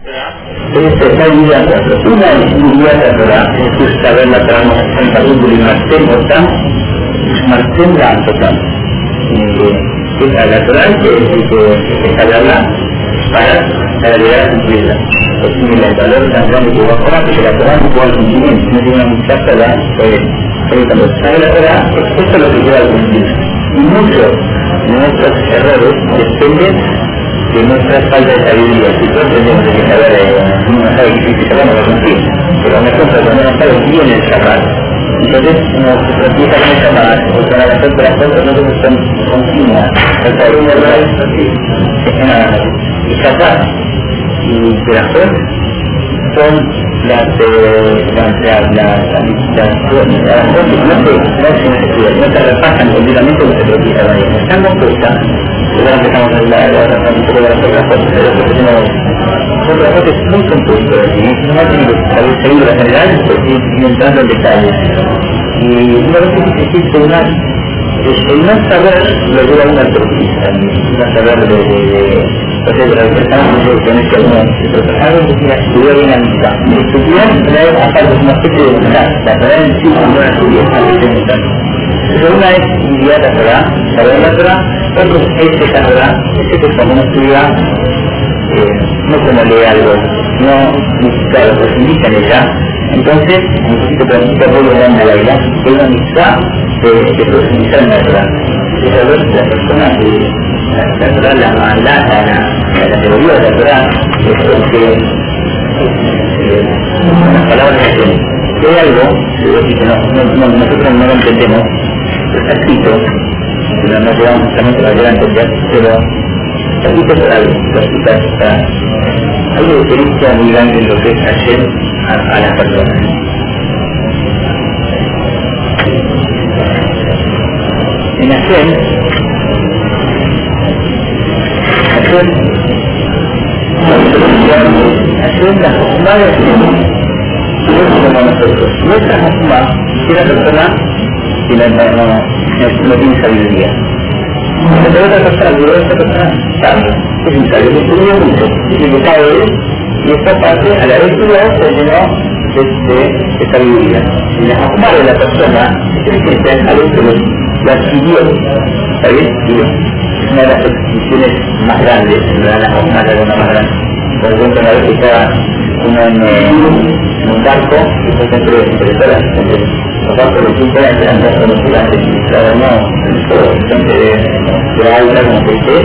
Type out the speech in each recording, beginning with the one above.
Está inmediata, una inmediata Torah, es decir, saber la trama en capítulo y Martín Otam, Martín Otam. La Torah que saberla para llegar a cumplirla. Es decir, el valor tan grande que va a jugar, porque la Torah no puede cumplir, no tiene una muchacha cuando sabe la Torah, esto es lo que lleva a cumplir. Y muchos de nuestros errores dependen de nuestra falta de sabiduría. Si todos tenemos que saber, uno no sabe qué saber, no va a cumplir, pero nosotros cuando no sabe bien el Shabbat, entonces uno se empieza con el Shabbat, o con la cosas, nosotros son continuas, o sea, un error y Shabbat y Berajot son las no se repasan completamente lo que se utiliza la ley. Están compuestas, ahora empezamos a hablar un poco de las otras cosas, pero otras cosas muy compuestas y no tienen que saber seguir la general, porque ir entrando en detalles. Y una vez que existe el no saber lo lleva una torpeza, no saber entonces la persona que tiene que algo que tiene que estudiar bien la mitad. Estudiar aparte es una especie de mitad, la verdad en sí no la estudia, pero una es inmediata Torah, saber la Torah, otro es esa Torah, es que cuando uno estudia, no como lee algo, no claro, profundizca en ella, entonces necesito practicar todo lo grande a la vida, que es una mitad de profundizar en la Torah. Es saber la persona que la Torah, la teoría de la Torah, es porque las palabras que hay algo que nosotros no lo entendemos, está escrito, pero no llegamos justamente a llegar a entender, pero está escrito por algo, hay una diferencia muy grande en lo que es hacer a las personas. En hacer la Jokma de Hashem es como nosotros. Nuestra Jokma es la persona que no tiene sabiduría. Pero otra persona sabe, es un sabio que estudia mucho, y que sabe y esta parte a la vez estudiada se llenó de sabiduría. Y la Jokma de la persona es algo que lo adquirió, ¿sabes? Una de las exposiciones más grandes, la Jokma de alguna más grande. Por ejemplo, una vez que estaba uno en un barco, y fue entre todas los barcos de 15 años eran dos conocidas, claro, no, gente de la alta, como se dice,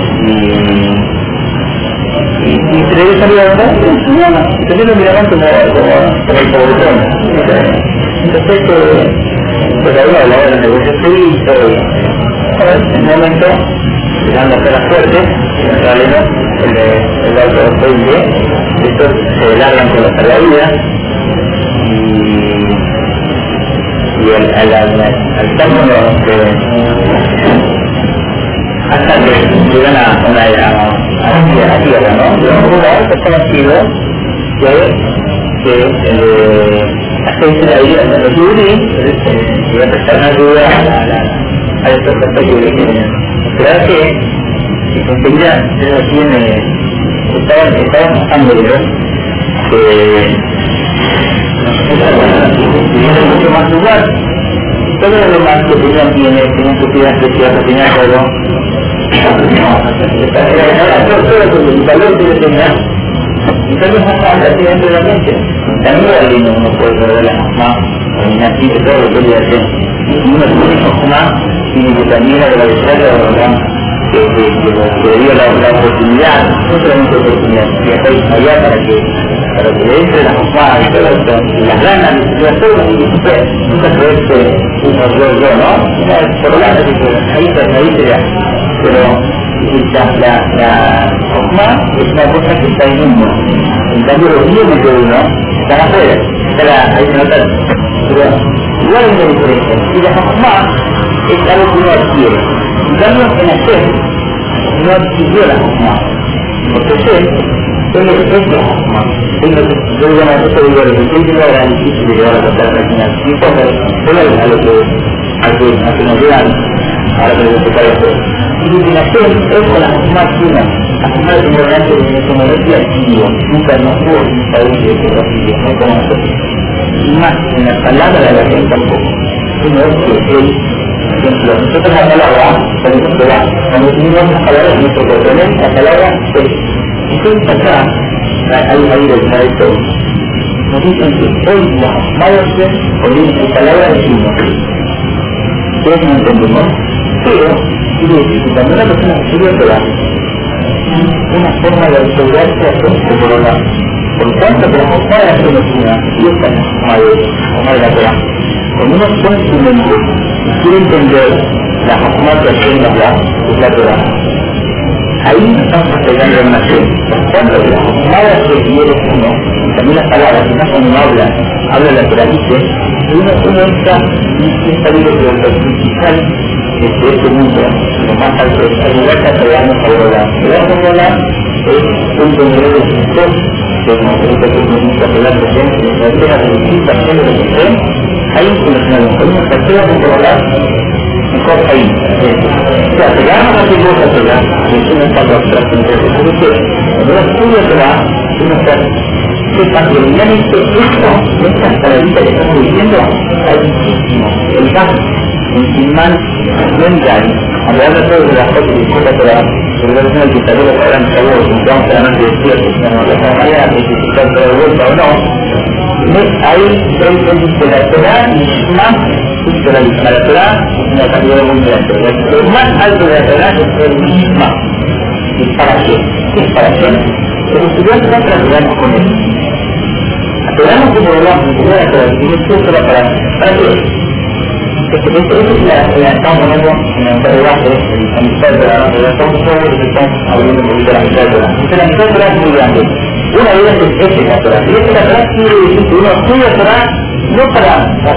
y se le salía a la y también lo miraban como el pobretón. Entonces, pues había la hora de negocio suizo, en un momento, llegando a hacer las fuertes, en realidad, el auto fue bien, estos se largan con la salvavidas y al término hasta que llegan a tierra, ¿no? De un lugar es conocido que hace la vida de los yudí y va a prestar una ayuda a estos aspectos que tienen. Pero que enseguida estaban pasando que tienen mucho más lugar, todo lo demás que tenían propiedades preciosas, tenían todo, todo el valor que tenía, y tal vez más falta dentro de la mente. También alguien no puede perder la más, ni así de todo lo que ella hace. Y uno tiene más, tiene que también agradecer a la verdad que le dio la oportunidad, no solamente oportunidad, que está allá para que le entre la Jokma y todo esto, y las ganas de estudiar todo, y nunca se ve yo, ¿no? Por lo tanto, ahí se da. Pero la Jokma es una cosa que está en uno. En cambio, los bienes de uno están afuera, ahí se nota. Pero igual hay una diferencia. Y la Jokma es algo que uno adquiere. En cambio, en hacer, no adquirió la Jokma. Porque hacer es la Jokma. Yo digo una cosa, digo, lo que yo era difícil de llevar a contar al final. Y entonces, a lo que nos llegan, ahora que les explicaré esto. iluminación es con la máquina. La forma de tener delante de nuestro momento activo, nunca nos pudo saber de ese activo, no como nosotros. Y más, en la palabra de la gente tampoco. Sino es que él, por ejemplo, nosotros la palabra, cuando tenemos las palabras en nuestro corazón, la palabra es. Entonces acá, ahí del maestro, nos dicen que hoy las madres oyen su palabra de uno. Ustedes no entendemos, pero quiere decir que cuando una persona estudia Torah, una forma de asegurarse a su Torah. Por tanto, que la forma de la teología, y esta forma de la Torah, cuando uno pone su mente y quiere entender la forma que hace la Torah, ahí estamos acelerando la nación. Por tanto, que la forma que viene uno, también las palabras, que cuando uno habla la Torah, dice, uno está y está libre de lo principal de este mundo, lo más alto es ayudar a crearnos a volar. Volar es un control de Jesús, que nos permite que nos volar presente, la entera de distintas géneros de fe, ahí con una tercera de volar, mejor ahí. O sea, pegarnos a que vos a pegar, que es una etapa abstracta, porque cuando uno estudia uno está sepa que realmente estas paradigmas que estamos viviendo, hay muchísimo, el caso, en mal, no en Gary, hablar de todo de las cosas que disculpa toda la relación que salió de la gran sabor, que vamos a la mente despierta, de alguna manera, que se está toda la vuelta o no, ahí el la Torah y más la Torah es una cantidad muy grande. El más alto de la Torah es el misma. ¿Y para qué? ¿Qué es para qué? Los estudiantes van trabajando con él. Aclaramos que por hablamos de la Torah, que tiene que ser para qué. Esto es la estamos poniendo en el debate, la mitad de la estamos hablando un poquito de la mitad de la Torah. Entonces la mitad de la Torah es muy grande. Una de ellas es la Torah. Y esta Torah quiere decir que uno estudia la Torah no para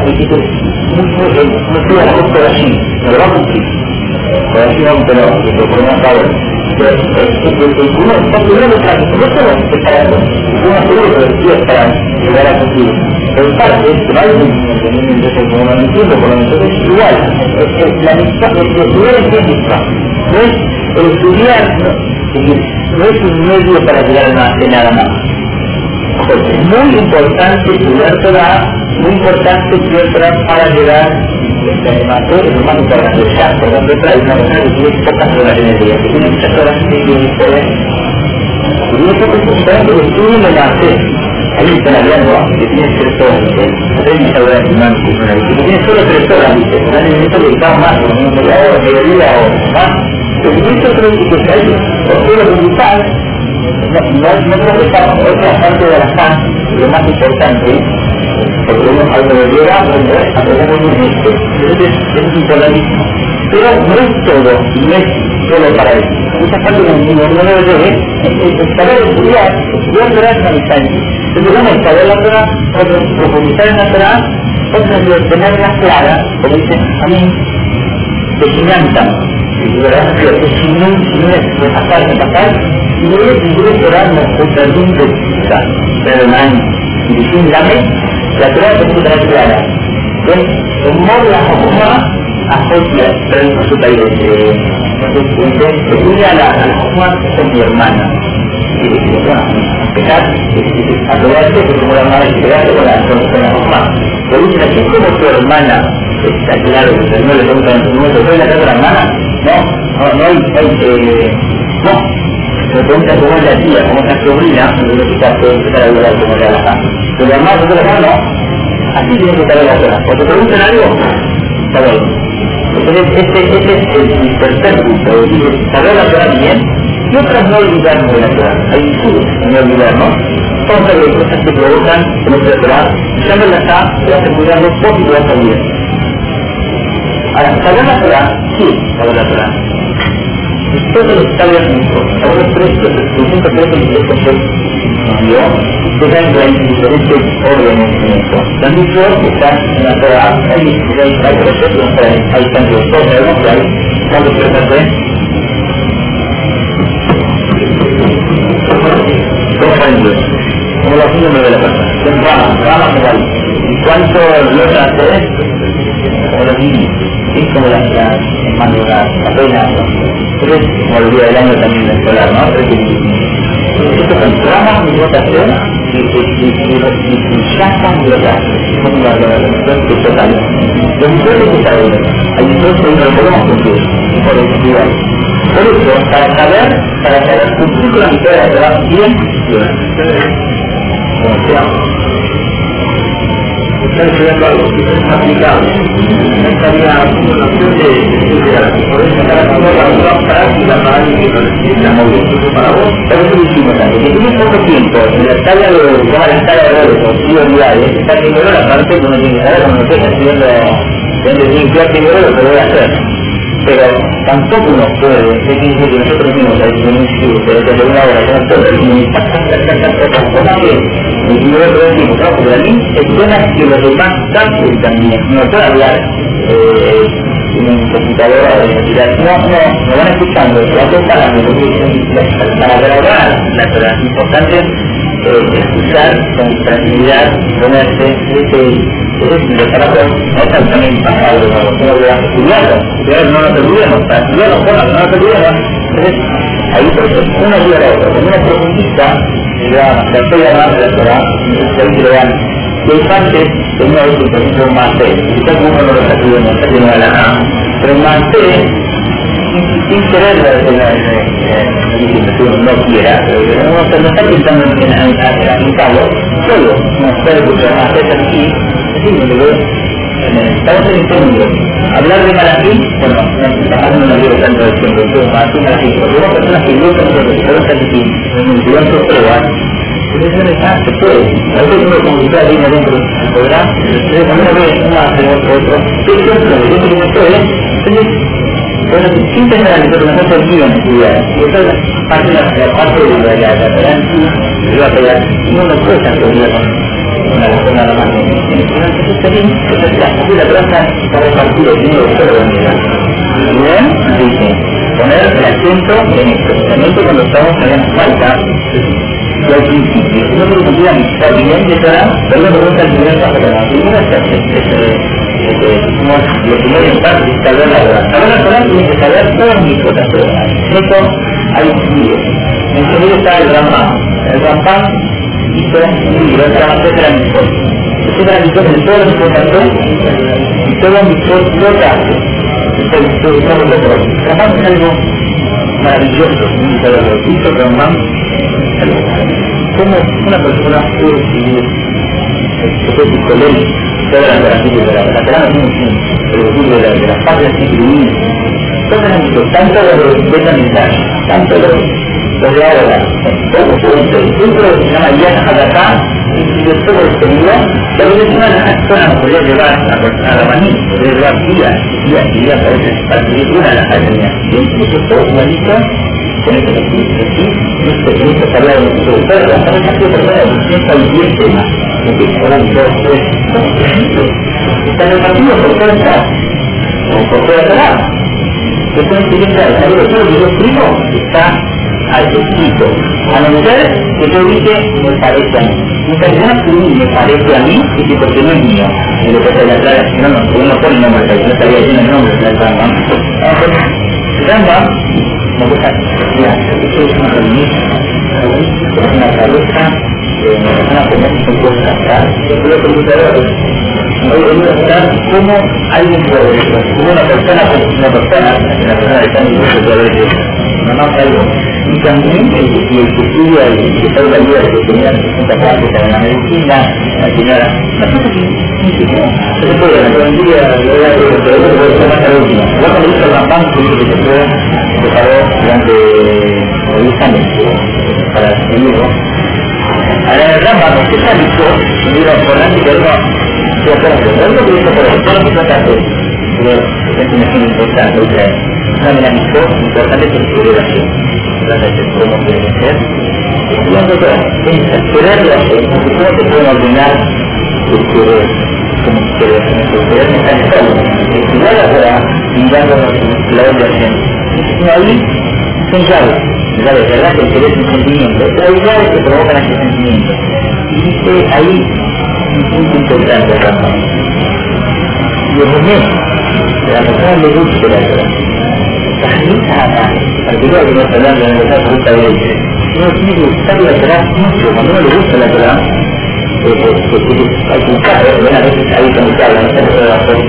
no estudia la cosa de allí, no lo va a cumplir. Por allí vamos a tener que proponemos ahora. Pero uno está primero de práctica, no solo es para eso. Uno seguro que estudia para llegar a cumplir. Pero parte es que no hay un como no entiendo, por lo menos es igual. La mitad, el estudiar es misma. No es el estudiar, no es un medio para llegar a nada más. Es muy importante estudiar Torah, muy importante estudiar Torah para llegar a lo más importante. Ya, por ejemplo, hay una persona que tiene pocas horas en el día, que tiene muchas horas que tiene que poder. Y eso es importante, el estudio me nace. Ahí está la lengua, que tiene 3 horas, que horas que tiene solo 3 horas, no necesito dedicar más, por ejemplo, media hora, mediodía o más. Pero si esto creo que hay, porque lo principal, no creo que está otra parte de la paz, lo más importante, porque uno al mediodía aprendemos un esto, es importantísimo. Pero no es todo, y no es solo para eso. Esa parte del mundo no debe ser, es saber estudiar Torah es una distancia. Entonces uno es saber la Torah, otro profundizar en la Torah, otro es tenerla clara, como dicen a mí, de finanzas. Y verdad es que si no es pasar, y luego si quiere Torah no otra nunca exista, pero y dicen la Torah es otra clara. Entonces, en modo la forma asocia, pero en su país, estudia la forma con mi hermana. Y dice, bueno, pegar, apoyarse como la hermana y pegarse con la forma. Pero dicen aquí como tu hermana, está claro, que no le preguntan, ¿no te puede la casa de la hermana? No hay, me preguntan cómo es la tía, cómo es la sobrina, y yo quizás puedo empezar a hablar como le da la casa. Pero la hermana, la hermana no, así tiene que estar la cosa. Cuando te preguntan algo, está bien. Entonces este es el tercer punto, es decir, saber la Torah bien y otras no olvidarnos de la Torah. Hay discursos no olvidarnos, son las cosas que provocan que nuestra Torah, ya no la está, te vas a cuidarlo poco y te vas a bien. Ahora, saber la Torah, ¿qué es saber la Torah? Es todo lo que está bien nuestro, saber los 3 que están en diferentes órdenes en esto. La misma que está en la Torah, hay 16, hay procesos, hay tantos cosas, hay tantos procesos. 2 años, como los números de la persona. Son ramas igual. ¿Y cuánto lotas es? Como los niños. ¿sí? Como las apenas, 3, como el día del año también escolar, ¿no? 3 esto son programas de votación y ya están votados, son los totales. Los usuarios que saben, hay usuarios que no podemos cumplir, por el por eso, para saber cumplir con la mitad de la verdad bien, como sea. Está estudiando algo que es aplicable. No estaría haciendo la opción de poder sacar a toda la unidad práctica para alguien que lo necesita. Para vos, por eso lo hicimos antes. Que tienes poco tiempo, en la escala de, la escala de roles o prioridades, está primero la parte que uno tiene que saber cuando usted está estudiando, tiene que primero lo que voy a hacer. Pero tampoco uno puede, es decir, que nosotros mismos en un instituto, desde una hora, con todo el mundo, porque yo lo decimos, ¿no? Porque a mí es buena que los demás capten también, no puedo hablar en computadora de identidad, no van escuchando, para grabar la verdad, es importante escuchar con tranquilidad, ponerse, los trabajos no están también pasados, como lo han estudiado, pero no nos olvidemos, para estudiar los temas, no nos olvidemos. Entonces, ahí uno ayuda a la otra, cuando uno profundiza, la historia más de la Torah, ahí se le dan, que hay partes que uno dice, por ejemplo, un máster, quizás uno no lo está estudiando, está haciendo la A, pero un máster, sin querer, no quiera, uno no está pensando en aplicarlo, solo, no puede escuchar más veces aquí. Sí, estamos en este mundo. Hablar de Malaquí, bueno, no lo digo tanto de tiempo, pero Malaquí, porque una persona que no conoce que puede estar en diversos pruebas, pues eso se puede. A veces uno como si fuera viene dentro del programa, entonces cuando uno ve un máster otro, ¿qué ejemplo de esto que no puede? Entonces, bueno, sin pensar en que nosotros olvidan estudiar, y esa es parte de la parte de la tarea, uno no puede estar todo el día con una persona nada más entonces la plaza está repartida y tiene que ser organizada. Y bien, dice, poner el acento en el pensamiento cuando estamos en falta y al principio. Si no se cumplir la mitad bien de Torah, pero no pregunta el primer paso para la primera lo primero en parte es saber la Torah. Saber la Torah tiene que saber todas mis cosas personales. Eso hay un libro. En ese libro está el Rambam hizo un libro, ese era mi esposo. Ese era mi esposo de todos los cosas y todos mis cosas lo hace. Rambam es algo maravilloso, hizo Rambam como una persona puede escribir todas las garantías de la Torah, de las partes escribidas, todas las cosas, tanto lo de mensaje, tanto lo de ahora, todo esto, incluso se llama Yad Hadakah, incluso todo el peligro, pero es una de las zonas que podría llevar a la manita, podría llevar días, a veces para escribir una de las academias, y incluso todo igualito, con este ejercicio, esto habla de nosotros, pero las personas que piensan 10 temas, que ahora 2, 3, están repartidos por toda esta, o por toda esta edad. Entonces, si está el saber todo lo que yo escribo, está al escrito, a no ser que yo dice, me parece a mí. Muchas veces que me parece a mí, y que porque no es mío. Y lo que se le aclara, uno pone el nombre, no estaría diciendo el nombre del Rambam. El Rambam, me gusta, mira, esto es una feminista, es una cabeza, una feminista con cosas acá, yo lo computador. Hoy voy a mostrar cómo alguien puede eso, como una persona que está en el mundo de no algo. Y también el que estudia y que está en la vida de que tenía 60 clases en la medicina, la señora, la cosa que se puede, la día de la última. Luego le hizo el Rambam, que se preparó durante 10 años para escribirlo. Ahora el Rambam, que está listo, un libro importante que uno lo que dice por eso, todo lo que trata de hacer, es una cosa importante, una de las cosas importantes que se debe hacer. Trata de cómo debe ser. Y la otra es quererlo hacer, porque cómo te pueden ordenar el querer, como querer, el querer está en todo. Estudiar la Torah, mirando la obligación. Y ahí son llaves, ¿verdad? Que el querer es un sentimiento, pero hay llaves que provocan ese sentimiento. Y dice ahí, un punto importante acá. Y el que la persona le guste la Torah. En particular que no está hablando de la ruta de leche. Uno tiene que gustar la Torah mucho. Cuando uno le gusta la Torah, hay que buscar, a veces ahí cuando se habla, no se puede hacer,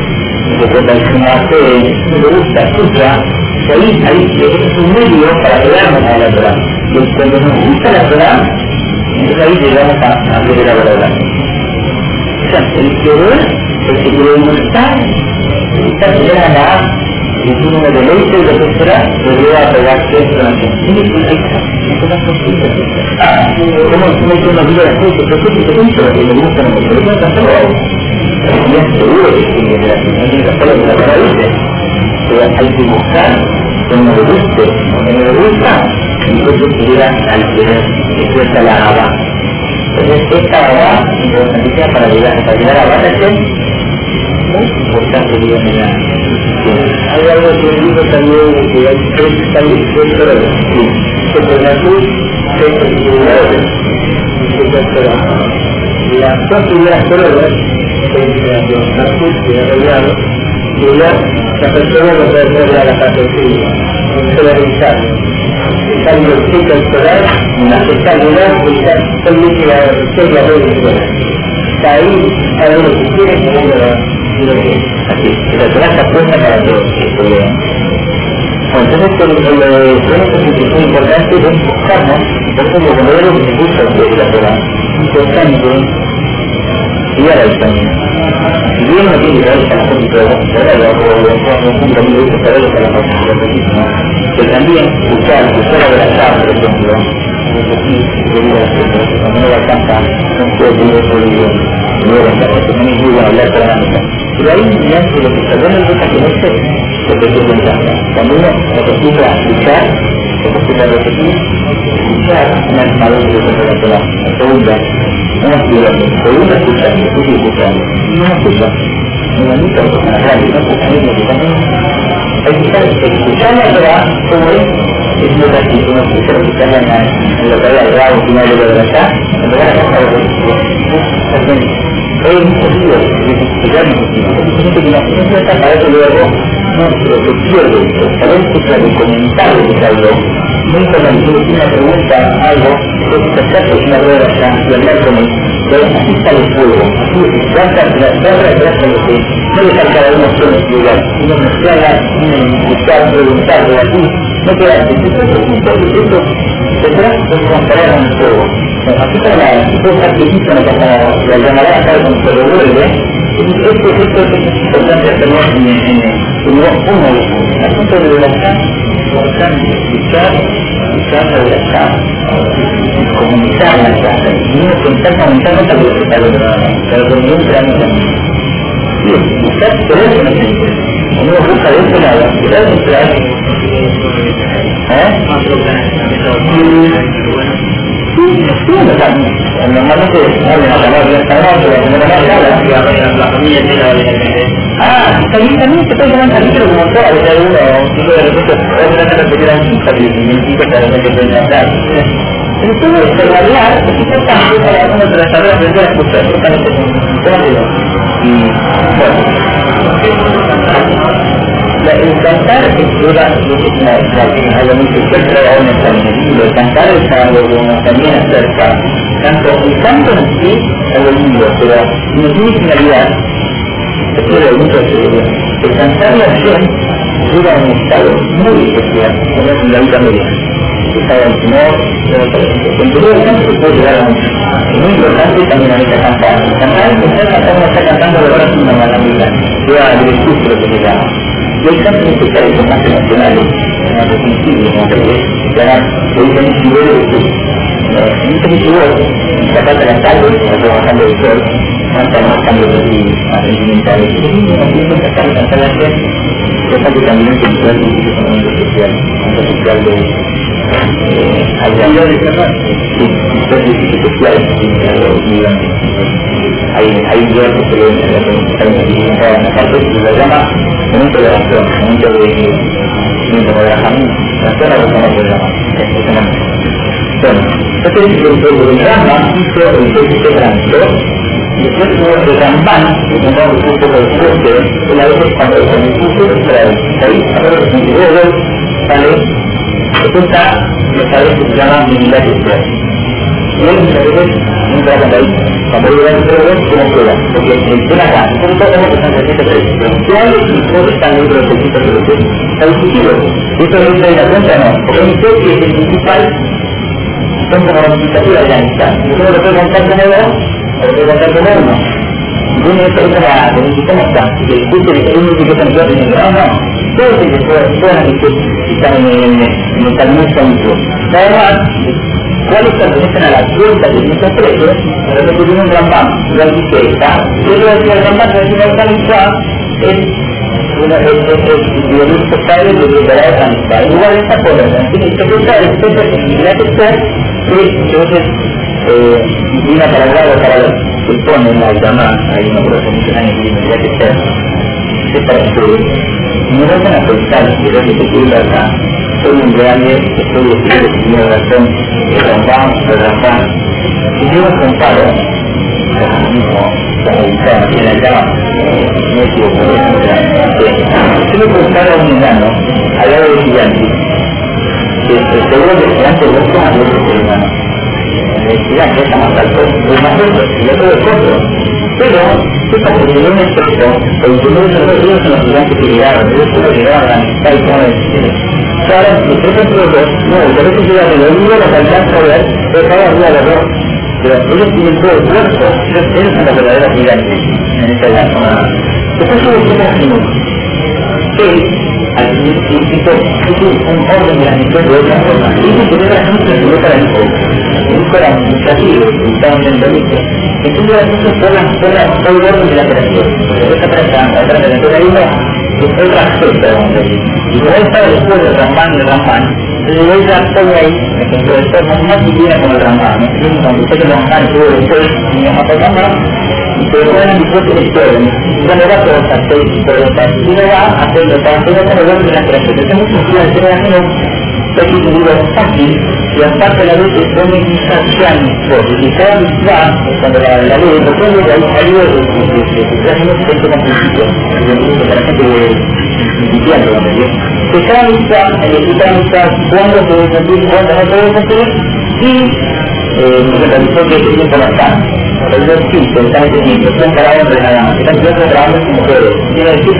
le gusta, escucha, ahí es un medio para llegarnos a la Torah. Y cuando nos gusta la Torah, entonces ahí llegamos a ver la verdad. O sea, el querer, el que quiere gustar, está llegando a la y si uno deleite de la Torah, lo lleva a pegarse con la gente. ¿Cómo es una vida de gente? ¿Por qué te cuento lo que me gusta? Pero no tan solo y es seguro que sí, de la situación que hacer la Torah dice. Pero hay que buscar donde le guste, donde no le gusta, y entonces se llega al querer, que cuesta la Abba. Entonces esta Abba, importantísima para llegar a Abba, es muy importante, digamos, en la hay algo que digo también que hay tres talleres que por la cruz tres actividades las dos primeras pruebas la cruz que ha rodeado y la persona no puede hacer la categoría escolarizarlo está en el ciclo escolar la sexualidad está solamente la seria de escuela está ahí a lo que quiere así, la Torah está puesta para todos. Entonces, es muy importante es buscarnos, por ejemplo, cuando veo que se gusta de la Torah, es importante estudiar el camino. Si bien no tiene que ver con la gente de la pero también escuchar a Berashá, por ejemplo, cuando uno va a cantar, no puede tener otro libro, no es muy bueno hablar con la mitad. Pero ahí, mediante lo que se ve en el que no sé, lo que se cuenta. Cuando uno se acostumbra a escuchar, se acostumbra a repetir, escuchar una armadura de la Torah. La segunda, una segunda escuchar, no escucha. No escucha en la radio, no escucha en lo que también. Hay que escuchar la Torah como es lo que así, uno escucharla en la Torah del grado final de lo de allá, en lugar de pasar es imposible explicar imposible. Que la ciencia está para eso luego no se pierde, saber escuchar y comentar lo que se habló. Muy importante, si tiene una pregunta, algo, es acercarse a una rueda allá y hablar con él. Pero así está el fuego, así trata de lo que no dejar cada uno solo explicar, sino mezclarla, escuchar, preguntar, debatir, no quedarse. Esto detrás es comparar con el fuego. Así como la cosa que hizo la llamará acá cuando se revuelve, esto es importante hacerlo en el nivel 1. El punto de relación es importante escuchar la relación, comunicar la casa, y uno pensar comunicar no tal vez está lo pero con ningún trámite. Sí, escuchar, pero eso no existe. Uno busca de este lado, pero es un trámite. Normalmente vuelven a llamar bien salvaje, la familia tiene también se puede llamar capítulo como todo, a veces uno, tipo de repente, puede repetir aquí, y el tipo de repente puede llamar. Pero todo esto, en realidad, es importante para uno tratar de aprender a escuchar, justamente como digo. Y, bueno, el cantar era algo muy especial aún está en el libro. El cantar es algo que uno también acerca. El canto en sí es algo lindo, pero no tiene finalidad. Esto es mucho el cantar la acción llega a un estado muy especial, como es la vida media. Estado del Señor, en todo el canto se puede llegar a mucho. Es muy importante también a veces cantar. Cantar es estar uno está cantando de verdad una maravilla. Lleva al discurso lo que se llama. Y hay cantos especiales con más emocionales, más sensibles, como se dicen niveles de luz. En este nivel, la parte de las tardes, la trabajando del sol, más cambios así, más sentimentales. Y no tratar de cantar la gente, cosa que también es un momento especial, un momento especial de hay un verbo que en la parte que se llama momento de oración, momento de rajamín, la zona de la programa. Bueno, entonces el drama hizo el texto tránsito Después de Ramban, que tendrá un poco de fuerte, él a veces cuando se me puso, ahí, a ver, en el video sale, esto está, me parece que se llama Milagro Express. Y él muchas veces nunca la ahí, cuando yo voy a hacer como prueba, porque el tema acá, son todos los que están presentes, pero ¿qué hay si todos están dentro del texto que usted está discutido? Y esto no se da cuenta, no, porque el texto que es el principal, son como la notificativa de la amistad. Y uno lo puede contar como dos, o lo puede contar como uno. Y uno es para cómo está, y el juicio de que uno dice que están todos diciendo, no, todos los que puedan están en el camino santo. Además, cuáles pertenecen a la cuenta de muchos precios, pero que tiene un Rambam, igual que esta. Yo le decía al Rambam, que es una amistad, es el responsable de liberar esa amistad. Igual esta cosa, en fin, esta especie de sensibilidad que está, entonces, una palabra para que pone en la llama, hay una cosa que hay en la que está, es para que no vayan a pensar que lo que se quiere acá, soy un grande, estoy diciendo que tiene razón, el Rambam, y yo me comparo, mismo, como en la llama, no es que yo me comparo a un enano, al lado de gigantes, que seguro que el gigante no es más lejos que el enano. El gigante está más alto, es más lejos, y el otro es corto. Pero, ¿qué pasa? Que yo me expreso, el primero de los días son los gigantes que llegaron, ellos solo llegaron a la amistad y cómo decir. Ahora, si expreso entre los dos, no, a veces llega de lo único los alcanza a ver, pero cada día los dos. Pero ellos tienen todo el cuerpo, ellos son los verdaderos gigantes en esta zona. Después yo decía así, que al principio es un orden de la misión de otra forma. Dice que era gente que no para el hijo. El hijo era administrativo, estaban dentro del hijo. Entonces las cosas son el orden de la creación. Esta trata de la vida es otra aspecto, vamos a decir. Y como él estaba después del Rambam, entonces ella pone ahí, ejemplo, de forma más divina como el Rambam. Entonces cuando usted que el Rambam estuvo después, mi mamá por Rambam, pero no eran dispuestos de historia. Cuando va por los aspectos, pero si uno va a hacerlo para hacerlo con el orden de la creación. Entonces muchos estudios de ser así, hay que dividirlo fácil, y aparte la ley se pone instancia y cada misma, cuando la ley lo pone, hay algo de creación que es como principio, para la gente principiante, que cada misma, cuándo se debe cumplir, cuándo no se debe cumplir, y se realizó que se tiempo no está. Pero yo sí, que están entendiendo, son para hombres nada más, están trabajando como mujeres. Quiere decir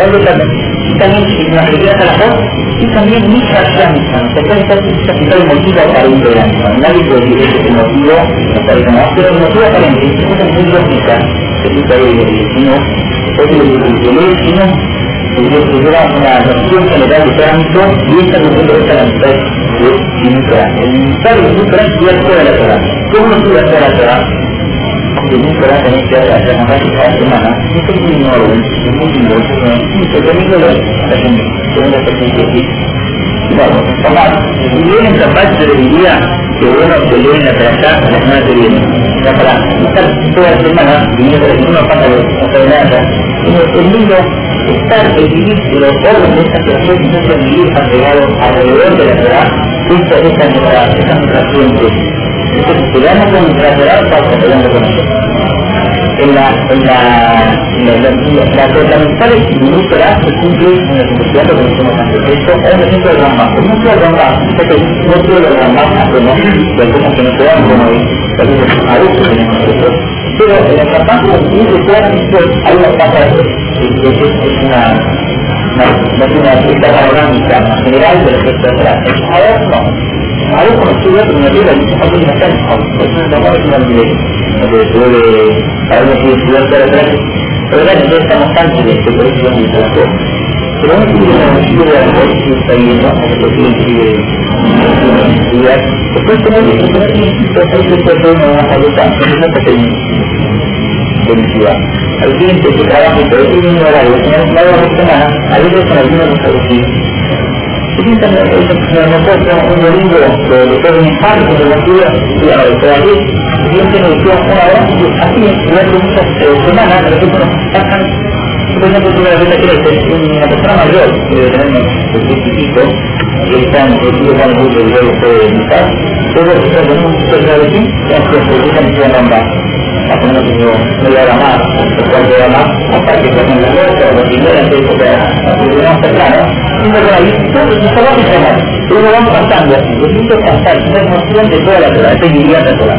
que también las requieras a la voz, y también mi fraccionista, se puede estar el motivo para integrar. Nadie puede decir que es el motivo, pero el motivo aparente es una cosa muy lógica, que existe ahí en el destino, es el destino, que lleva una noción general de tránsito, y esta noción de la mitad de Sinutra. El militar de Sinutra estudia toda la Torah. ¿Cómo estudia toda la Torah? Que nunca va a tener que hacer más cada semana, esto es muy orden, es muy lindo, es muy la segunda perspectiva. Bueno, Tomás, si bien en capaz se le diría que bueno que leen la trata la semana que viene, ya para estar toda la semana, viniendo de uno pasa de nada, es lindo estar, vivir los órdenes de esta creación y no ser vivir apegados alrededor de la Torah, esta es nuestra fuente. Entonces, si vamos con nuestra Torah, estamos peleando con nosotros. La totalidad de Sinutra se cumple en la universidad que conocemos antes. Esto es un ejemplo de Rambam. No quiero Rambam, no quiero Rambam, de cosas que no se dan como a veces tenemos nosotros. Pero en el Rambam, como hay una etapa es una cierta panorámica general de lo que se hace. Ahora no. Ahora como estudia, pero me olvida, algo que no está en que puede algo que estudiar para atrás, pero realmente estamos antes de este proceso de literatura. Pero uno tiene una noción de algo que está viendo, que tiene que estudiar. Después tenemos que tener que uno a votar, que es una pequeña felicidad. Al siguiente que trabaja y todo tiene un horario, tiene un horario de semana, a veces con algunos de los vecinos. Nosotros un domingo de todo un infarto de la ciudad y a la de siempre nos dio una hora así durante muchas semanas, de repente nos pasan, por ejemplo, una vez que es una persona mayor que debe tener unos 10 y pico, que está en el tío Juan Luis del Rey de mitad, todos los que tenemos un poco de aquí, ya se publican en Rambam. más o menos media hora más, un cuarto de hora más, hasta que se hacen las cosas, los primeros, antes de que vamos a claro, y por ahí, todo va a funcionar, pero uno va pasando, el mundo es pasar, una emoción de toda la Torah, esta guía de Torah.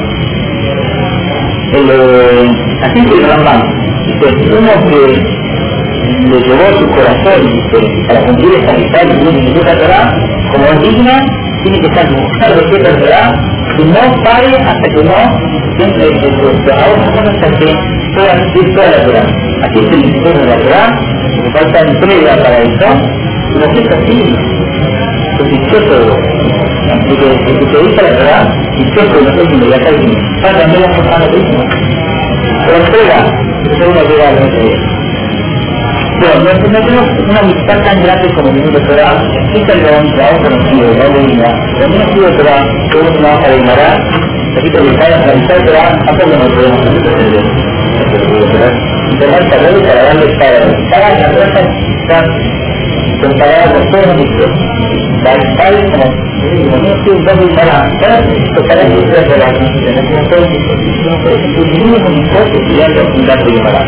Así que el Rambam, uno que le llevó su corazón para cumplir esta amistad y cumplir la Torah, como es digna, tiene que estar buscando respeto a la Torah y no pare hasta que no siempre a otras cosas hasta que pueda cumplir toda la Torah. Así es el discurso de la Torah, me falta entrega para eso, y lo que es así, es dichoso. El que te dice la Torah, dichoso no es inmediata y para también las cosas lo mismo. Pero entrega, es una llegada de ese día. Bueno, no tenemos una amistad tan grande como el mundo Torah, existe el trabajo conocido, no de vida, pero no conocido Torah, que uno no va a ignorar, repito, la amistad Torah, tampoco nos podemos entender. Tomar saber para darle para la raza está comparada con todos los amigos. La amistad es como, no estoy un poco para tocar el mundo de la constitución, no puede ser un niño con un poco estudiando un dato de para.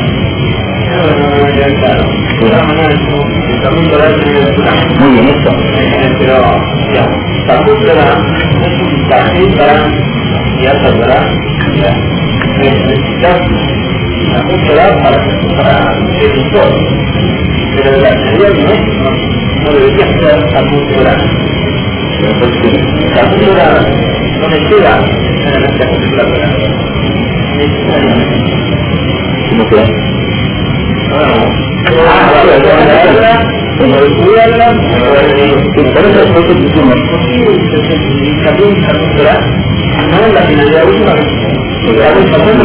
Muy bien, esto. Pero, ya, la cultura y hasta necesitas la cultura para el todo. Pero la anterior no debería ser la cultura. La cultura no me llega a la cultura necesariamente. ¿Cómo que? Como estudiarla, por eso es que hicimos. No es la finalidad última. La última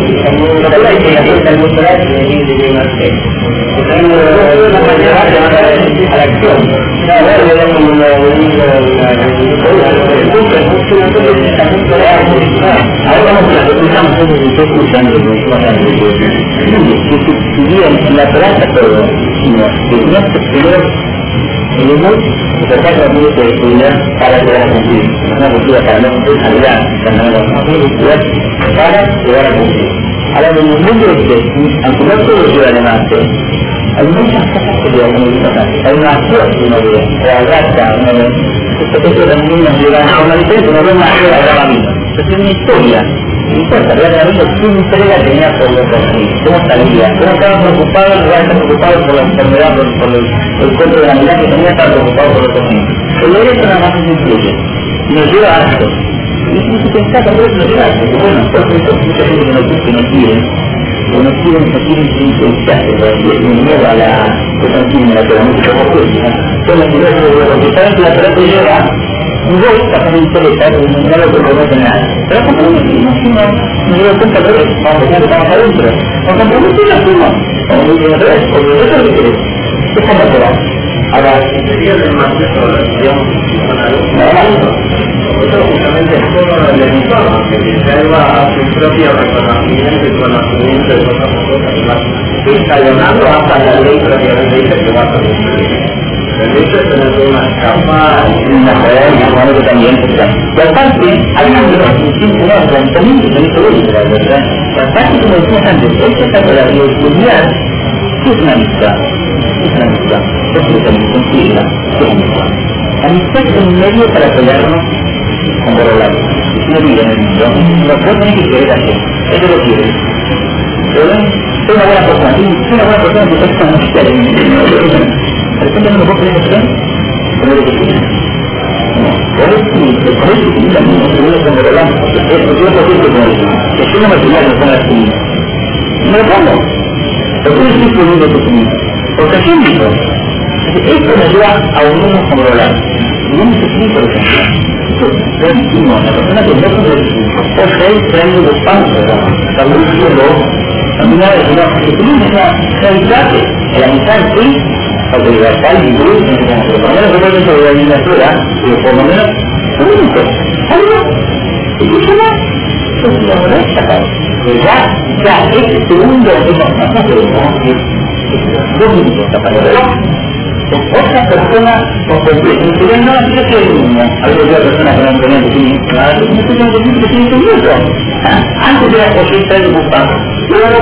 a la acción. Ahora vamos a escuchamos cosas que estoy escuchando que la trata todo, sino que no se primero tenemos que tratar de estudiar para llegar a cumplir, una cultura para no cumplir calidad, para llegar a cumplir. Ahora en el mundo aunque no todo lleva adelante, hay muchas cosas que llevan muy importantes. Hay una acción que uno ve, o agarra, uno ve. Esto también nos lleva a una diferencia, uno ve una acción a la misma. Es una historia. No importa, la vida, ¿qué entrega tenía por los conocidos? ¿Cómo salía? ¿Cómo estaba preocupado en lugar de estar preocupado por la enfermedad, por el cuerpo de la mirada que tenía, estaba preocupado por los conocidos? El derecho nada más es influye. Y nos lleva a esto. Y si se pensaba que nos lleva a esto, bueno, por eso mucha gente que no quiere, o no quieren influenciarse, porque tienen miedo a la conocimiento de la teoría política. Son las ideas que saben que la teoría lleva un gol para que interesa, no lo compromete nada. Pero no me doy cuenta de eso, vamos a estamos adentro. Con compromiso y la suma, como dice otra vez, porque eso es lo que queremos. Es como será. Ahora, sería el mandato de la acción eso justamente es todo el entorno que reserva su propio reconocimiento y conocimiento de todas las cosas más escalonando hasta la ley propiamente dice que va a cumplir. El hecho es tener una capa y una joder, que también. Y aparte, hay una relación también que se hizo la verdad. Y aparte, como decías antes, esta carrera de estudiar es una amistad. Es una amistad. Es una amistad. Es una amistad. Amistad es un medio para apoyarnos con Borolado. Si no vive en el mundo, nosotros tenemos que querer hacer. Eso lo quiere. Pero soy una buena persona. Soy una buena persona que está con música de de repente no me puedo creer que como lo que tiene. Por eso sí, también no se vuelve con Borolado. Yo lo siento como eso. Que yo no me tenía que poner así. Me lo pongo. ¿Por qué estoy poniendo tu comida? Porque así mismo. Esto me ayuda a unirnos con Borolado. Y no me estoy por ejemplo. Clarísimo, la persona que no puede trae los pasos, también también hay que tiene una realidad que la mitad sí, porque libertad y luz, por lo menos yo creo que la literatura, pero por lo menos único, algo, escúchame, eso es una molesta, ya, este segundo es más que 2 minutos para el otra persona con completo. Si no, yo soy el mismo. A veces la persona que no tenía que tiene, no tengo que tiene que minutos. Antes era posible el bufán, luego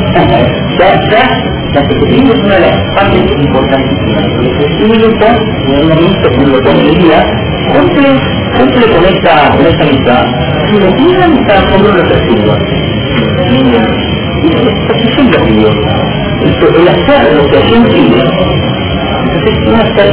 la secretaría es una de las partes importantísimas. El espíritu, en el momento que lo pone el día, cumple con esta mitad. Y lo tiene la mitad, como lo recibo. Y siempre pidió. El hacer lo que hacía un pide. Entonces, no hacer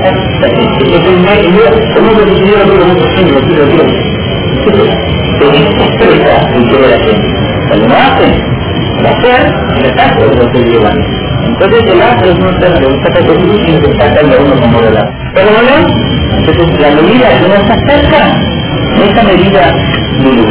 como lo decidió lo mucho género, lo quiero. Se expresa el que de la gente. Cuando no hacen, el hacer, el ataque es lo que llevan. Entonces el hacer es no ser de un sacrificio sino que está cada uno como de la. Pero no, entonces la medida que uno se acerca, esa medida de luz.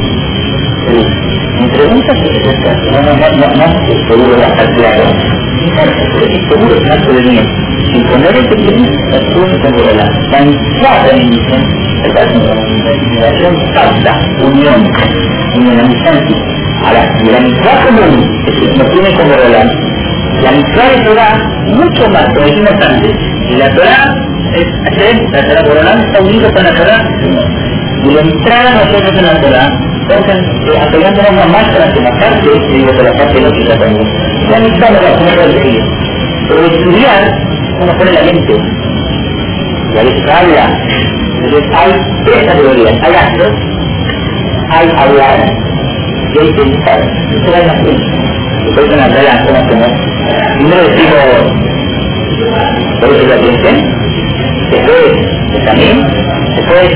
Mi pregunta es seguro va a estar claro. Seguro que no se venía. Si poner este clip, actúen como de la mitad de la intimidación falsa, unión, amistad. Ahora, la mitad común, que nos tiene como volar, la mitad de Torah, mucho más, como dijimos antes, y la Torah es hacer, la Torah Borolán está unido con la Torah, y la entrada nosotros en la Torah, entonces, apegándonos más a la parte, y digo, la parte lógica también, la mitad no la podemos elegir, pero estudiar, uno pone la mente, y a veces habla, entonces hay tres categorías, hay actos, hay hablar, y hay pensar, eso va en la mente. Después de una regla, ¿cómo hacemos? Primero decimos, por eso la piensen, después también, después,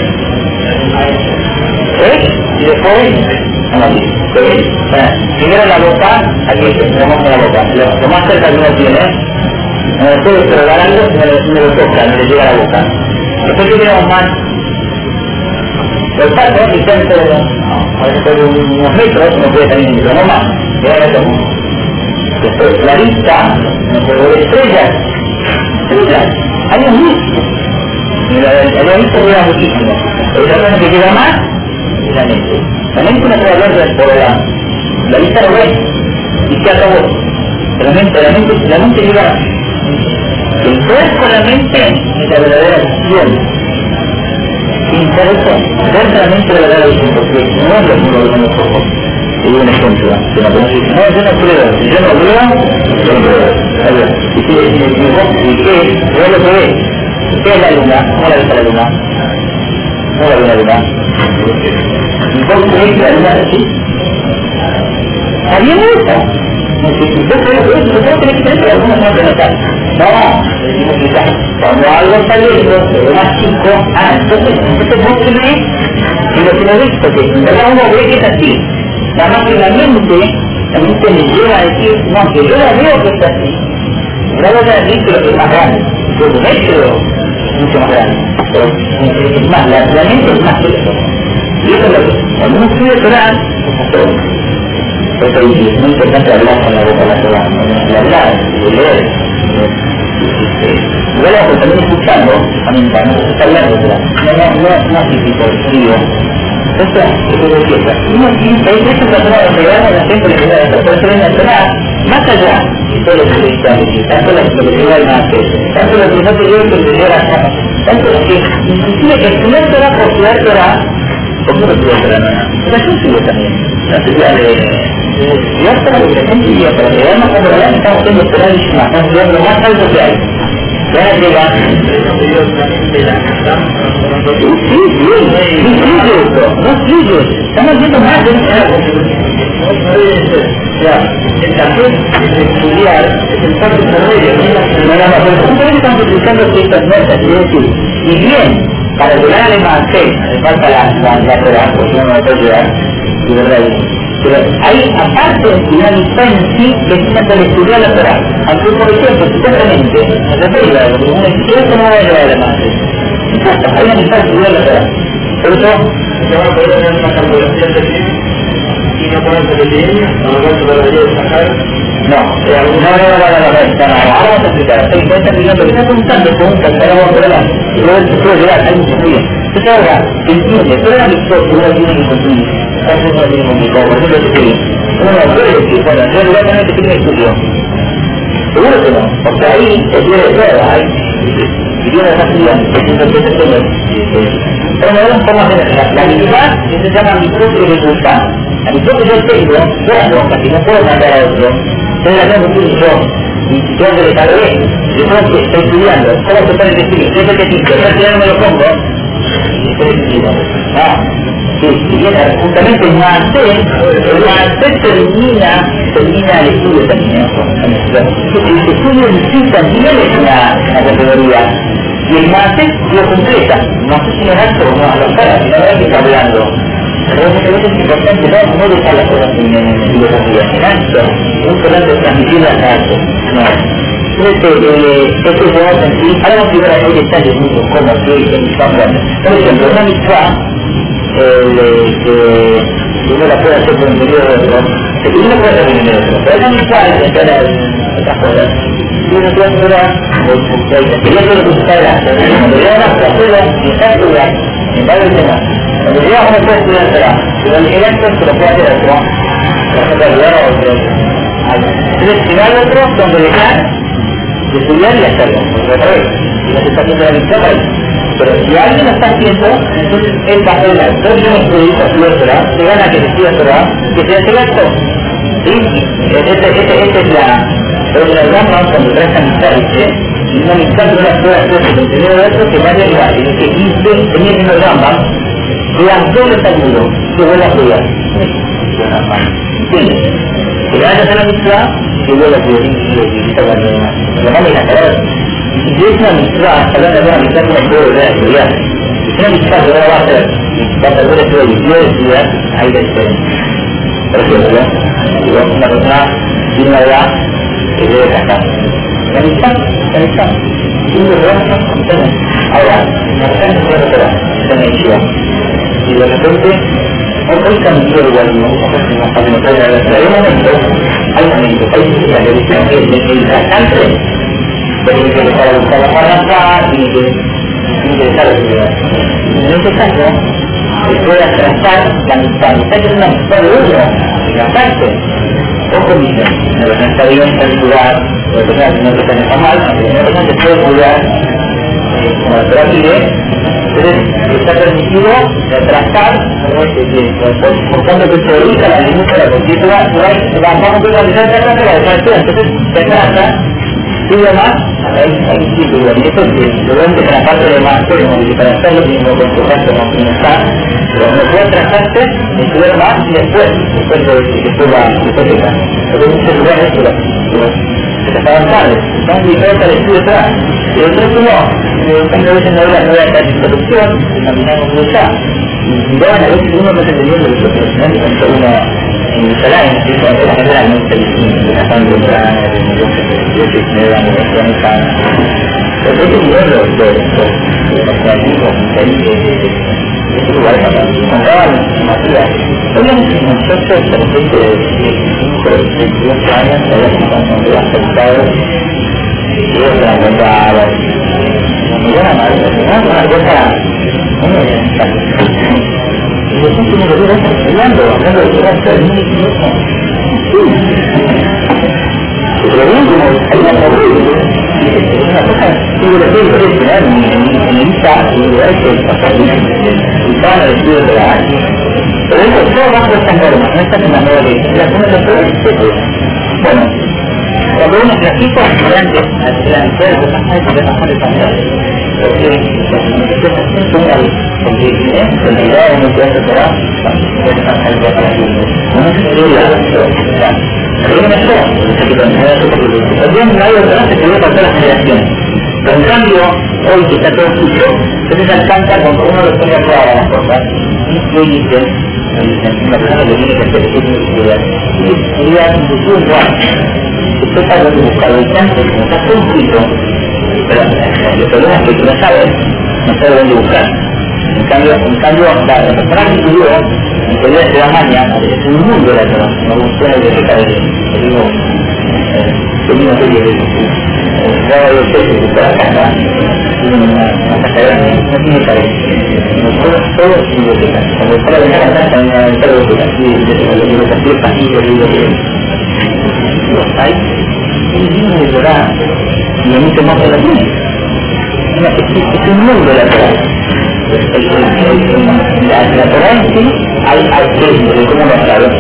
y después, primero la boca, aquí tenemos la boca, lo más cerca que uno tiene, no le puede probar algo si no lo toca, no le llega a la boca. Después tenemos más, los pasos, y por unos metros, no puede salir ni no más, después la vista, no puede ver estrellas, hay un mucho, y la vista dura muchísimo, pero lo que queda más es la mente. La mente no puede hablar por la vista lo ve, y se acabó, pero la mente llega, el poder con la mente es la verdadera acción. Ver realmente la verdad es porque no es lo mismo que con los ojos. Te doy un ejemplo, que no conoces, no, yo no creo, si yo no creo, y qué, yo lo que ve, ¿qué es la luna? ¿Cómo la ves a la luna? ¿Cómo la ve la luna? ¿Y vos crees que la luna es así? ¿Está bien eso? Si vos crees que eso, vos tenés que creer que algunos no te notan. No, decimos que cuando algo está lejos, pero más chico, entonces vos crees que lo que no ves, porque en verdad uno ve que es así. Nada más que la mente me lleva a decir, no, que yo la veo que es así. La voy a decir que lo que es más grande. Yo lo veo es mucho más grande. Pero es más, la mente es más que eso. Y eso es lo que, cuando uno estudia Torah, por eso es muy importante hablar con la boca de la Torah, hablar, leer. Luego pues también escuchando, también para no estar hablando, no físico, frío. Esto es lo que es. Uno siempre, esto es la forma de pegar a la gente que le da esto, por eso es natural, más allá de todo lo que se dice, tanto lo que se da el máster, tanto lo que no te dio que te dio la cama, tanto lo que, inclusive que estudiar Torah por estudiar Torah, ¿cómo lo estudiar Torah? No, yo estudio también, la teoría de estudiar Torah, porque la gente diría, para llegar más a Torah, estamos haciendo Torah y estamos estudiando lo más alto que hay. Ya llega. No fluye. Estamos viendo más de el café de estudiar es el paso intermedio. Pero estamos utilizando ciertas metas, es decir, y bien, para llegar al Evangelio, le falta la Torah, porque no me puede llegar, y verdad. Pero hay, aparte, una mitad en sí que tiene que estudiar la Torah. Aunque, por ejemplo, supuestamente, en la Torah, un estudiante no va a llegar a la madre. Hay una mitad de estudiar la Torah. Por eso, se va a poder tener una calculación de tiempo y no ponerse de tiempo, no lo podría destacar. No, ahora vamos a explicar. Hay cuenta que lo que está preguntando, ahora vamos a ver, y luego se puede llegar, hay mucho frío. Entonces ahora, entiende, toda la victoria que uno tiene que cumplir. Entonces no tiene complicado, por ejemplo, uno puede decir, bueno, yo voy a tener que tener estudio. Seguro que no, porque ahí se quiere todo, ahí, si viene esa estudiante, pero me da un poco más de la habilidad que se llama micro y dificultad. A mi propio yo tengo, yo casi no puedo mandar a otro, pero la tengo que yo, y yo que le cargué, yo creo que estoy estudiando, ¿cómo se puede decir? Yo sé que si yo no me lo pongo, y estoy estudiando. Sí, y viene justamente el MAC termina el estudio también. El estudio en sí también es una categoría. Y el MAC lo completa. No sé si es alto o no, a la cara, si no es que está hablando. Pero es importante no dejar las cosas en filosofía, en alto. Es importante transmitir las artes. No. Este podemos sentir, ahora vamos a llegar a detalles mucho como que por ejemplo, una mitzvah que uno la puede hacer por el medio de otro, que uno puede hacer por el medio de otro, pero es muy fácil entrar en otras cosas. Y uno puede hacer quería hacer lo que se está adelante, cuando llega una escuela y está estudiando, en varios temas, cuando llega uno puede estudiar pero el acto se lo puede hacer otro, por ejemplo, ayudar a otro. Entonces, si no hay otro, donde dejar de estudiar y hacerlo, porque otra vez, si no se está haciendo la mitad para eso. Pero si alguien lo está haciendo, entonces él va a hacer la acción, yo no estudio Torah, se gana que se estudia Torah, que se hace el acto. ¿Sí? Esta es la Rambam cuando trae esta amistad, dice, una amistad que una puede hacer el contenido de otro que va a llegar, y dice, tenía el mismo Rambam, que aunque lo está seguro, que vuelva a estudiar. Sí, que le vaya a hacer la amistad, que vuelva a estudiar, y está hablando de más. Pero no me la palabra. Si es una mitzvah, hablando de una mitzvah que no puede volver a estudiar. Si es una mitzvah que no va a hacer, va a perder estudiar y quiere estudiar, hay la diferencia. Por ejemplo, si una persona tiene una edad que debe casarse. La mitzvah, tiene una edad, ahora, la persona se puede operar, está en el chiva. Y de repente, hoy cambió igual, no puede haber, pero hay momentos, hay que el casante tiene que dejar de buscar la parnaza, tiene que dejar de estudiar. En este caso, se puede atrasar la amistad. Está que es una amistad de uno, de casarse. Ojo, dice, no está bien calcular, no está mal, aunque no se puede cuidar, como la Torah pide, entonces está permitido retrasar, por tanto que se dedica la limita, porque tú vas a realizar esta clase, la dejar entonces se atrasa. Y además, hay sitios de esto que durante la parte de más para hacer lo mismo con tu caso con quien está, pero no puede trazarse, estudiar más y después de la porque muchos lugares que está avanzado, están diferentes al estudio atrás. Y otros no, cuando veces no hay la interrupción, caminamos muy allá. Y van a veces uno no se entendiendo de lo que es uno en el salario, que es la manera muy distinta, de la sangre temprana, de pero este nivel de lugar para encontrar Matías. Obviamente nosotros de repente de 18 años habíamos aceptado y eso la encontraba muy buena madre, una cosa muy bien. Y después tiene que ver estudiando, hablando de que va a ser muy difícil. Pero bien, como hay una cosa que yo le estoy impresionando en el ISA, y de hecho el pasado y todo el estudio de la ACI. Pero eso todo bajo esta norma, no está en la nueva ley. La primera cosa es bueno, cuando uno clasifica antes de la mitad de los pasajes de las pasajes, porque es una cantidad de nuestras sociedad, que se pasa el día para ti. No se quería pero no también no hay otra que se debe pasar a la generación. Pero en cambio, hoy que está todo suyo, entonces alcanza cuando uno le pone a prueba las cosas. Y hoy dicen, una persona que tiene que hacer que tiene que estudiar. Y sería inclusive igual. Usted está lo que busca, y tanto como está todo suyo, pero el problema es que no sabe dónde buscar. En cambio, la persona que estudió, en teoría de la mañana, es un mundo de la no funciona de cerca de una serie de que está la casa, una casa grande, no tiene pared. Todo es biblioteca. Cuando está la ventana atrás también hay una biblioteca. Y los pasillos, los hay, y viene de Torah, y en mucho más de la tiene. Es un mundo de la Torah. La Torah en sí hay que, como lo claro,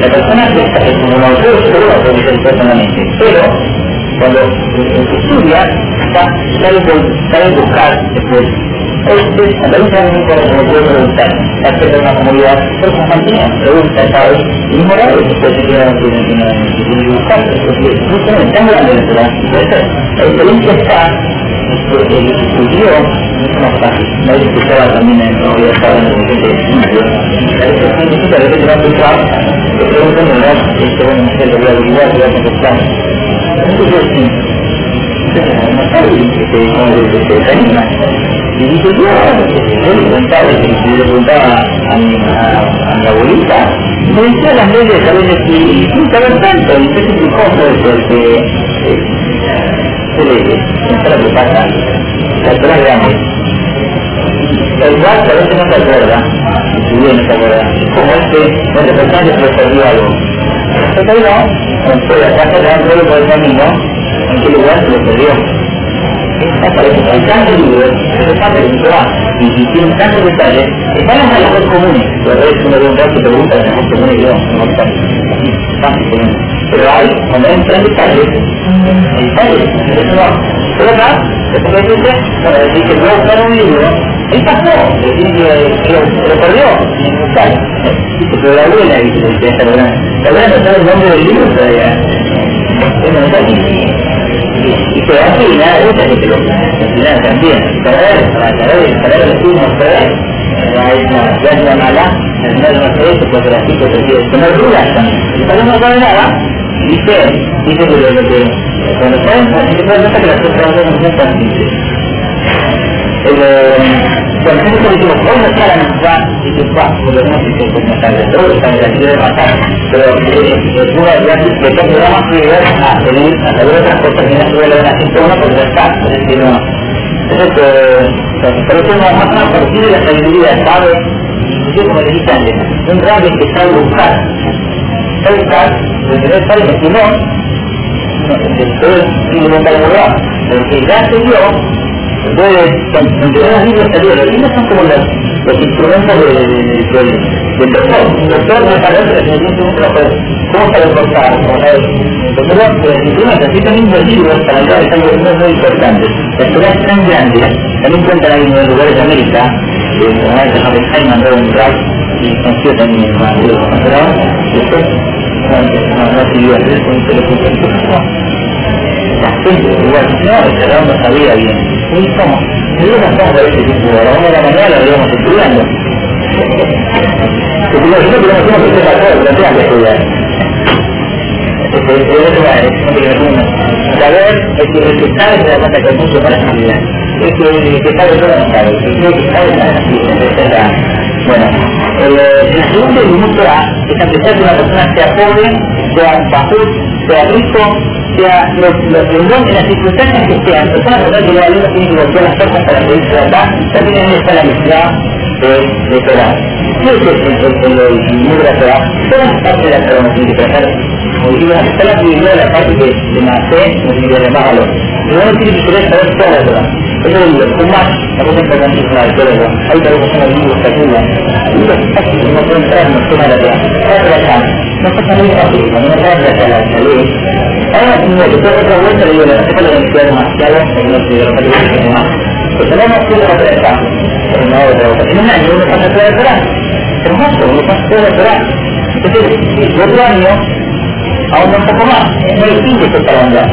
La persona es como un autor, solo va a poder ser personalmente, pero cuando estudia, sabe buscar después. A veces también como puede preguntar, hacer una comunidad, pero como mantiene, pregunta, ¿sabes? Y moral, después se queda en buscar, porque no es tan grande la experiencia. La experiencia está, el estudio, no es una fácil, nadie escuchaba también en la universidad en el de estudio. La experiencia a veces te va a escuchar, te preguntan, ¿verdad? Bueno, no sé, lo voy a averiguar, voy a contestar. Entonces, sí. No sabe que se anima. Y dice, yo le preguntaba a mi abuelita, me decía las leyes a veces y sin saber tanto, y sé que puede ser que leyes, no sé lo que pasa, las personas grandes. El igual a veces no se acuerda, si bien no se acuerda, como donde persona que se perdió algo. Entonces no, fue la casa de Andrés por el camino, en qué lugar se lo perdió. Hay tantos libros, y tienen tantos detalles, están las relaciones comunes, pero a veces uno ve un rato y pregunta, las relaciones comunes yo, no están fácil comunes. Pero hay, cuando entran detalles, eso no. Pero acá, después de decirte, cuando decís que voy a buscar un libro, él pasó, decir que lo perdió, dice, pero la abuela dice, la abuela no sabe el nombre del libro todavía. Eso no está aquí. Y se va a seguir nada de esa que te lo final también. Para saber el estudio no se ve, hay una mala, al final no se ve, se puede hacer así, que se quiere tener dudas también. Y cuando no sabe nada, dice que lo que cuando saben, se puede notar que las cosas no son tan simples. Bueno, nosotros decimos, hoy no está la mitad, y que por lo menos se puede notar de todo, está en la actividad de matar, pero uno de estos programas puede ver a salir, a saber otras cosas que no se vuelven a hacer uno porque ya está, es decir, no. Entonces, por eso nos matan a partir de la sabiduría, ¿sabe? Inclusive como le dije antes, un rabbi que sabe buscar, de tener tal que no, después tiene un calculador, porque ya se dio. Entonces, entre los libros salieron, los libros son como los instrumentos del doctor. El doctor no sabe cómo sabe cortar, pero necesitan mismos libros para ayudar a algo muy importante. Las ciudades tan grandes, también cuentan ahí en los lugares de América, como la de Jaime mandó un track y consiguió también el marido conservador, después no siguió a hacer con el teléfono. La gente, igual, no sabía bien. ¿Y cómo? Nosotros no estamos a ese tipo, a la 1 de la mañana lo íbamos estudiando. Porque nosotros tenemos que ser la cosa, pero estudiar. Saber es que sabe que la cosa que hay mucho para estudiar. Es que sabe todo no sabe, que sabe nada. Bueno, el segundo minuto A es empezar que una persona sea pobre, sea bajo, sea rico, sea en las circunstancias que sean, personas que la luz tiene que golpear las cosas para poder tratar, también está la necesidad de Torah. ¿Qué es el libro de la Torah? Todas las partes de la Torah nos tienen que tratar. Está la primera de la parte que de nacer, nos tiene que llamar valor. Pero uno tiene que querer saber toda la Torah. Eso es lo que más, la cosa importantísima de Torah. Hay otra cosa en el libro que ayuda. El libro es fácil, no puede entrar en el tema de la Torah. No pasa muy fácil, cuando no puede tratar la ley. Ahora, si me que toda otra vuelta, le digo, la cosa le queda demasiado, porque no sé, lo que es más. Pero tenemos que ir a otra etapa, pero no otra cosa. En un año uno pasa toda la Torah. Hermoso, uno pasa toda la Torah. Entonces, el otro año, aún un poco más, es muy difícil que para andar.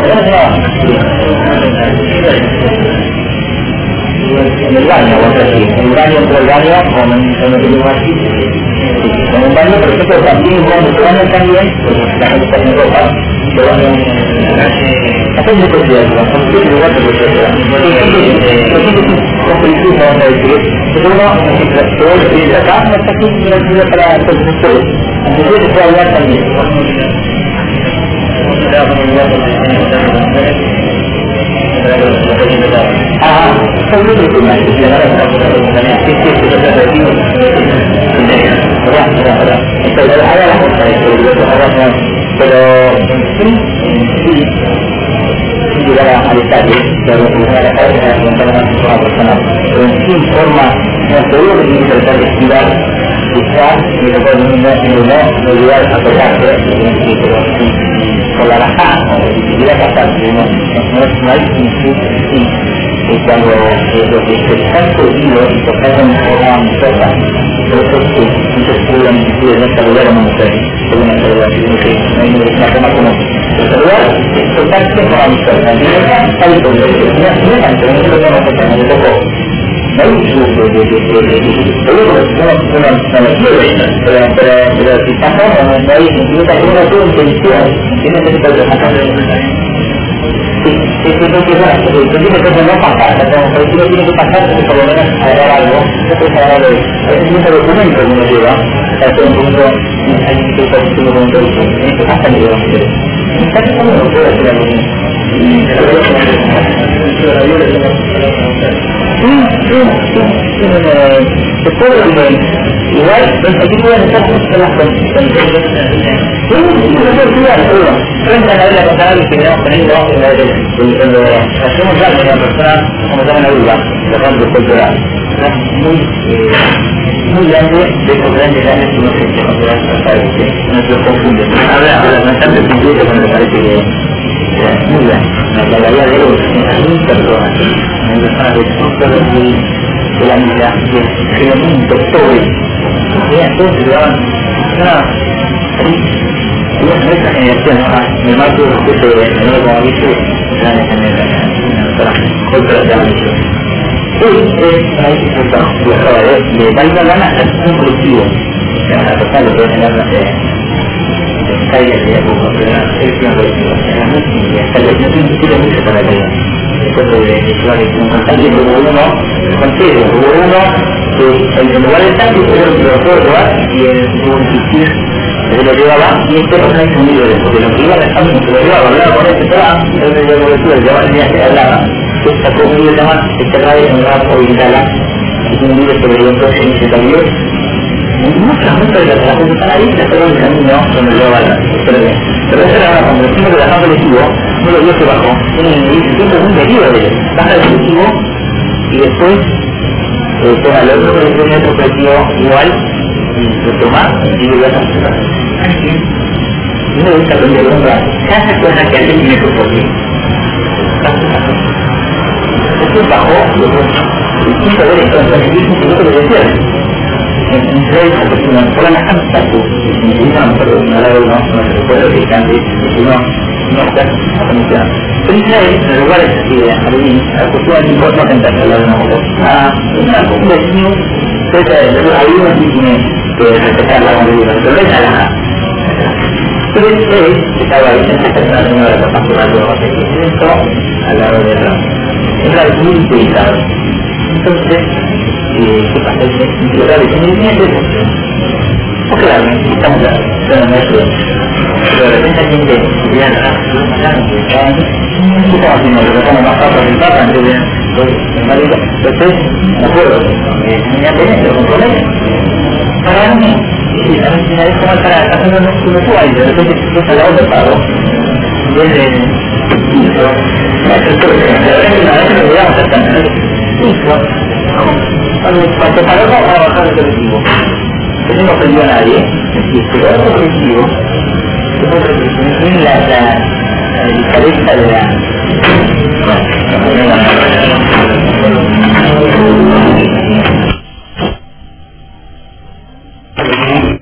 En el baño, o sea, en el baño, entre el baño, con lo que digo aquí, con un baño, por ejemplo, también, cuando se bañan también, pues la gente está en ropa, se bañan, hacen de cosas, son siete lugares de cosas, con felicidad, vamos a decir, pero uno, todo lo que dice acá, no está aquí, no sirve para todos ustedes, entonces se puede hablar también. Son muy difíciles, pero sin llegar al detalle, pero a la cabeza de la persona, pero en fin forma, no seguro que tiene que tratar de estudiar quizás y después no llegar a tocarse, pero por la bajada, o si quiera pasarse, no hay sí. Y cuando lo que se está escogido y tocar en una muchacha, por eso es que muchos estudian inclusive no saludar a una mujer, por una saludar, sino que no hay una forma común. El saludar es tocarse con la muchacha, y no es tal como no es tanto, no es lo que no toca, no le tocó. No hay un uso de uno quiere, pero si pasamos, no hay ninguna intención, tiene que ser de que no pasar, pero si no tiene que pasar, por lo menos agarrar algo, es un documento que uno lleva, para hacer un punto, hay un tipo de documento, en este caso le llevamos a hacer. ¿Sabes cómo no puede hacer algo? Se puede igual, aquí pueden estar las condiciones. Frente a la vida contada que queremos poner cuando hacemos algo de la persona, como se llama la duda, la parte cultural. Muy grande, de esos grandes que no se consideran no se confunden. Ahora, bastante sentido cuando me parece que es muy grande. La realidad de ellos es muy personas, hay personas de todos de la vida, de genuino, doctores, todos se llevaban y es nuestra generación, ¿no? El marco de menor como dice, grandes generaciones, otras de la misión. Hoy es una dificultad, de valga lana es un colectivo, la persona lo puede tener calles de época, pero es un colectivo, es muy simple, hasta que no tiene mucho para la vida. Después de un constante como uno, contigo, como uno, en lugar de estar, lo puedo llevar y en insistir se lo llevaba y este no es un libro, porque lo que iba dejando se lo llevaba, hablaba con este plan, y él me dio cobertura, llevaba el día que hablaba, que sacó un libro llamado Este Radio en la Orientala, es un libro sobre los dos años de cambio, muchas de las cosas están ahí, las cosas del camino donde lo llevaba pero eso era cuando decimos que bajaba colectivo, no lo vio que bajó, siempre es un derivo de él, baja el colectivo y después toma el otro colectivo igual, y lo toma y lo vas a hacer. No me gusta aprender a comprar cada cosa que alguien tiene por ti. Después bajó y quiso ver esto, entonces dijo que no te lo decía. En realidad, porque no por la canta tú, y no, pero no la veo, no se recuerda que cante, y no está funciona. Pero Israel, en lugar de esa idea, acostó a mi forma a cantar al lado de una mujer. Un vecino, ahí uno sí tiene que respetar la convivencia, pero no es nada. Pero él estaba ahí en esta persona, una de las pastoras de los esto al lado de la. Era muy utilizado. Entonces, ¿qué pasa? Es lo grave, tiene el o claro, estamos ya, pero no es bien. Pero de repente hay gente que ya ¿qué estamos haciendo? Lo tratamos más papas del papa antes de el marido. Entonces, me acuerdo, tenía tener, lo compromete. Para mí, sí, a veces es como para hacer un usuario, de repente se pasa la otra pago. Y es de hijo. A veces lo llevamos hasta hijo. Cuando paramos a bajar el colectivo, que no ofendió a nadie, pero otro colectivo, que fue